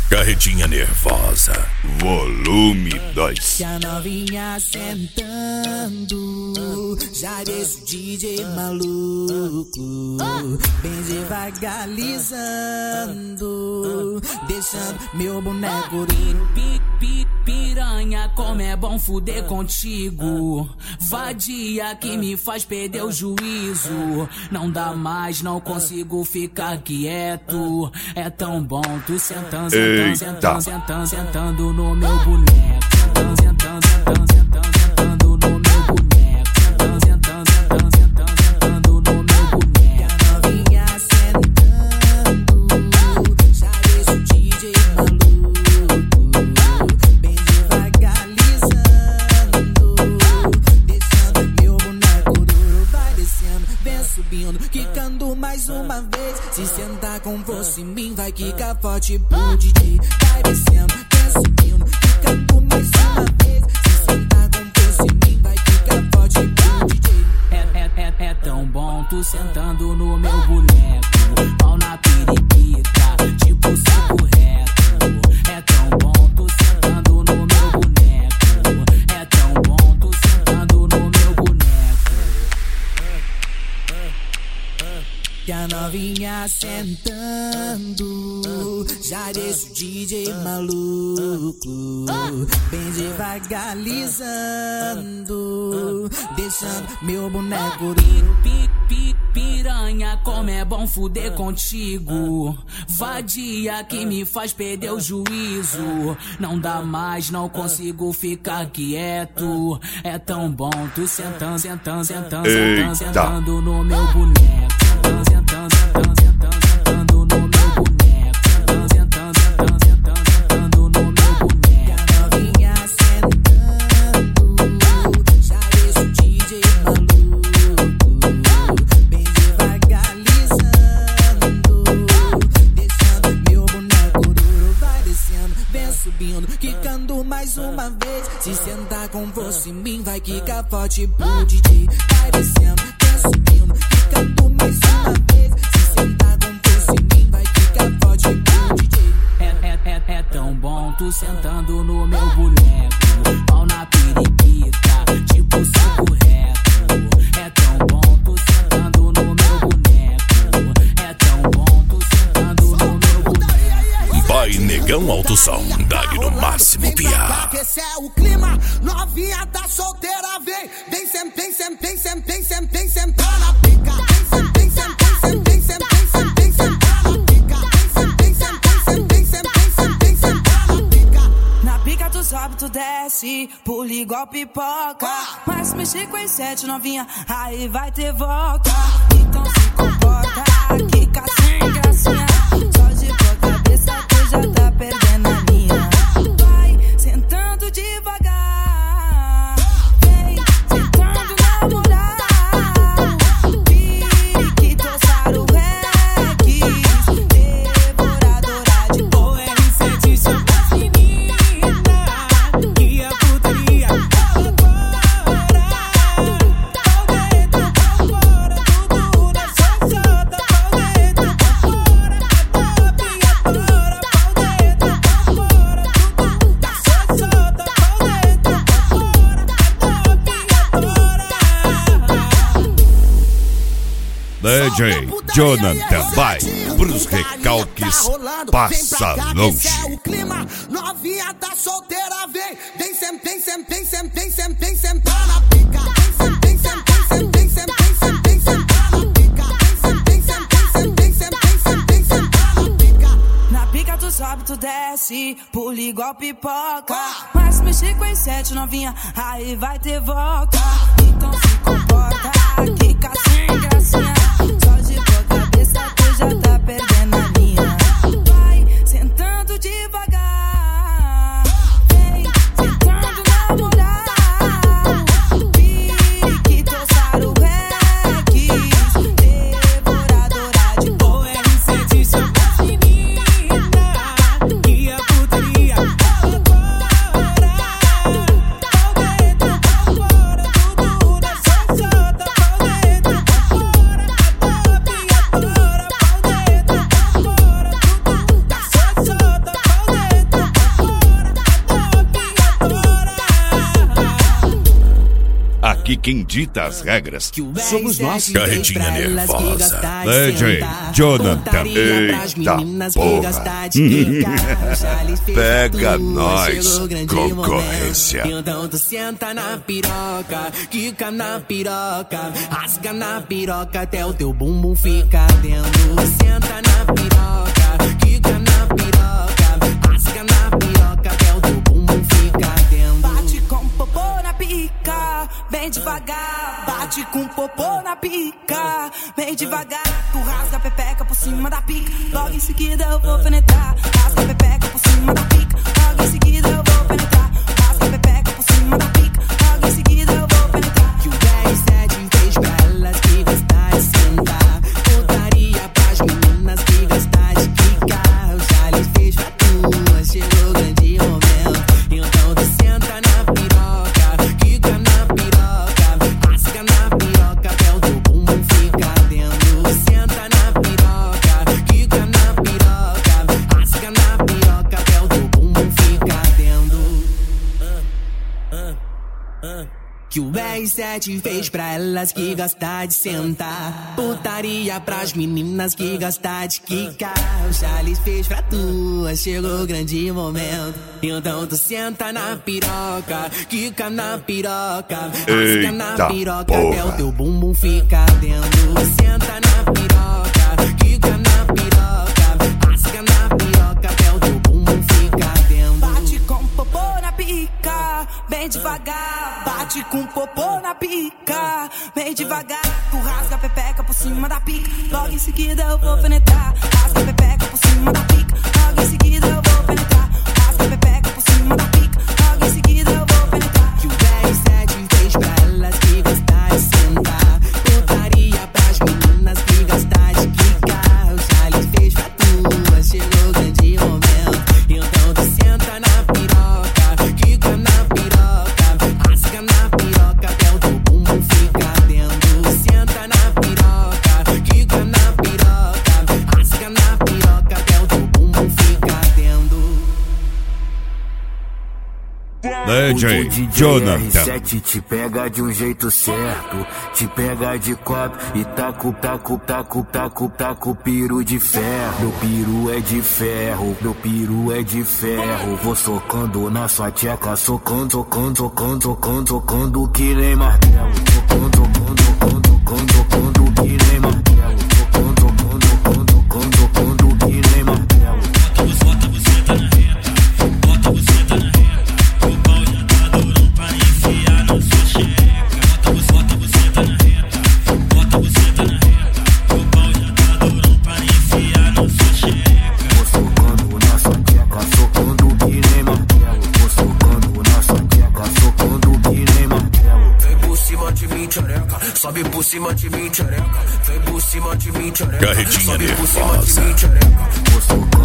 Carretinha Nervosa, volume 2. E a novinha sentando, já deixa o DJ maluco, bem devagar alisando, deixando meu boneco piranha, como é bom fuder contigo. Vadia que me faz perder o juízo. Não dá mais, não consigo ficar quieto. É tão bom tu sentando, sentando no meu boneco. Sentando no meu boneco. Sentando no meu boneco. A novinha sentando, já deixa o DJ maluco, bem devagar alisando, deixando meu boneco duro. Vai descendo, vem subindo, quicando mais uma vez. Se sentar com você em mim, vai quicar forte pro DJ. Vai descendo, vem subindo, quicando mais uma vez. Se sentar com você em mim, vai quicar forte pro DJ. É tão bom tu sentando no meu boneco, pau na periquita, tipo saco reto. É tão bom tu sentando no meu boneco. É tão bom tu sentando no meu boneco. E a novinha sentando, já deixa o DJ maluco, bem devagar alisando, deixando meu boneco piranha, como é bom fuder contigo. Vadia que me faz perder o juízo. Não dá mais, não consigo ficar quieto. É tão bom tu sentando no meu boneco. Sentando no meu boneco. Sentando no meu boneco. A novinha sentando, já deixa o DJ maluco, bem devagar alisando, deixando meu boneco duro. Vai descendo, vem subindo, quicando mais uma vez. Se sentar com você em mim, vai quicar forte pro DJ. Vai descendo, vem subindo, quicando mais uma vez. Se sentar com você em mim, vai quicar forte pro DJ. É tão bom tu sentando no meu boneco, pau na periquita, tipo saco reto. É tão bom tu sentando no meu boneco. É tão bom tu sentando no meu boneco. Vai Negão Alto Som, dá-lhe no máximo piá. Esse é o clima, novinha tá solteira, vem sentar na pica. Vem sentar na pica. Na pica tu sobe, tu desce, pula igual pipoca. Mas mexer com as 7 novinha, aí vai ter volta. Então se comporta, quica sem gracinha. Só de tua cabeça tu já tá perdendo a linha. Vai sentando devagar, vem sentando na moral. Periquito, Saru, Rex, devoradora de OR7, chama as menina, que a putaria agora. Pau dentro, pau fora, tudo na xoxota. Pau dentro, pau fora, a top adora. Pau dentro, pau fora, tudo na xoxota. Pau dentro, pau fora, a top adora. DJ Jonathan vai pros recalques, passa longe. Esse é o clima, novinha tá solteira, vem sentar na pica. Vem sentar na pica. Na pica tu sobe, tu desce, pula igual pipoca. Mas mexer com as 7 novinha, aí vai ter volta. Então se comporta, quica sem gracinha. Só de tua cabeça tu já tá perdendo a linha. Vai sentando devagar, vem sentando na moral. Periquito, Saru, Rex, devoradora de OR7, chama as menina, que a putaria agora. Pau dentro, pau fora, tudo na xoxota. Pau dentro, pau fora, Aqui quem dita as regras somos nós. Carretinha nervosa. DJ Jonathan. Eita porra. Pega nós, concorrência. Então tu senta na piroca, quica na piroca, rasga na piroca até o teu bumbum fica dentro. Senta na piroca, quica na piroca, rasga na piroca até o teu bumbum fica dentro. Bate com popô na pica, bem devagar. Bate com popô na pica, bem devagar. Tu rasga a pepeca por cima da pica, logo em seguida eu vou penetrar. Rasga a pepeca por cima da pica, logo em seguida eu vou penetrar. Rasga a pepeca por cima da pica, logo em seguida eu vou penetrar. Que o 10-7 fez pra elas que gostar de sentar, putaria pras meninas que gostar de quicar. O Charles fez pra tua, chegou o grande momento. Então tu senta na piroca, quica na piroca, rasga na piroca até o teu bumbum fica dentro. Senta na piroca, quica na piroca, rasga na piroca até o teu bumbum fica dentro. Que o R7 fez pra elas que gostar de sentar, putaria pras meninas que gostar de quicar. O Charles fez pra tua, chegou o grande momento. Então tu senta na piroca, quica na piroca, rasga na piroca até o teu bumbum fica dentro. Senta na piroca, quica na piroca, rasga na piroca até o teu bumbum fica dentro. Bate com popô na pica, bem devagar. Bate com popô na pica, bem devagar. Tu rasga a pepeca por cima da pica, logo em seguida eu vou penetrar. Rasga a pepeca por cima da pica, logo em seguida eu vou penetrar. Rasga a pepeca por cima da pica, logo em seguida eu vou penetrar. Que o 10-7 fez pra elas que gostar de sentar, putaria pras meninas que gostar de quicar. O Charles fez pra tua, chegou o grande momento. Então tu senta na piroca, quica na piroca, rasga na piroca até o teu bumbum fica dentro. Senta na piroca, quica na piroca, rasga na piroca até o teu bumbum fica dentro. DJ Jonathan. R7 te pega de um jeito certo, te pega de quatro e taco piru de ferro. Meu piru é de ferro, meu piru é de ferro. Vou socando na sua tcheca, socando que nem martelo. Socando que nem martelo. Socando que nem martelo. Bota você tá na reta, bota você tá na reta. O pau já tá durão pra enfiar na sua xereca. Bota você tá na reta, bota você tá na reta. O pau já tá durão pra enfiar na sua xereca. Vou socando na sua tcheca, socando que nem martelo. Vou socando na sua tcheca, socando que nem martelo. Vem por cima de mim, tchereca. Sobe por cima de mim, tchereca. Vem por cima de mim, tchereca. Carretinha Sobe por cima de nervosa. mim, tchereca. Vou socando